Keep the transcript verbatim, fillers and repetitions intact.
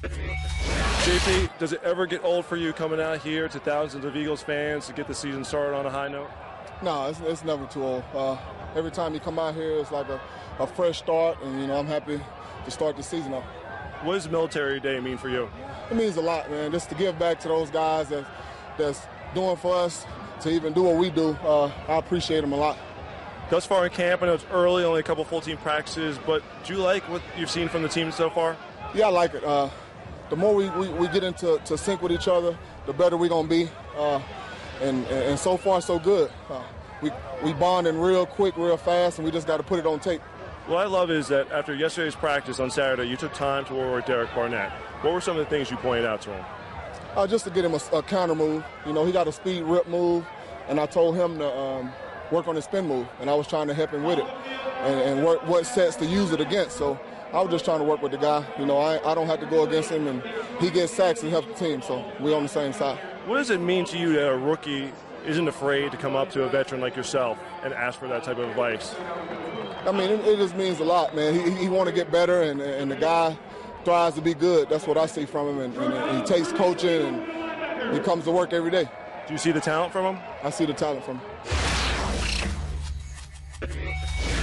J P, does it ever get old for you coming out here to thousands of Eagles fans to get the season started on a high note? No, it's, it's never too old. Uh, every time you come out here, it's like a, a fresh start, and, you know, I'm happy to start the season off. What does Military Day mean for you? It means a lot, man, just to give back to those guys that, that's doing for us, to even do what we do. Uh, I appreciate them a lot. Thus far in camp, I know it's early, only a couple full-team practices, but do you like what you've seen from the team so far? Yeah, I like it. Uh, the more we, we, we get into to sync with each other, the better we're going to be. Uh, and, and so far, so good. Uh, we, we bonding real quick, real fast, and we just got to put it on tape. What I love is that after yesterday's practice on Saturday, you took time to work with Derek Barnett. What were some of the things you pointed out to him? Uh, just to get him a, a counter move. You know, he got a speed rip move, and I told him to um, work on his spin move, and I was trying to help him with it and, and work what sets to use it against. So I was just trying to work with the guy. You know, I, I don't have to go against him, and he gets sacks and helps the team, so we're on the same side. What does it mean to you that a rookie isn't afraid to come up to a veteran like yourself and ask for that type of advice? I mean, it, it just means a lot, man. He, he want to get better, and, and the guy tries to be good. That's what I see from him, and, and he takes coaching, and he comes to work every day. Do you see the talent from him? I see the talent from him.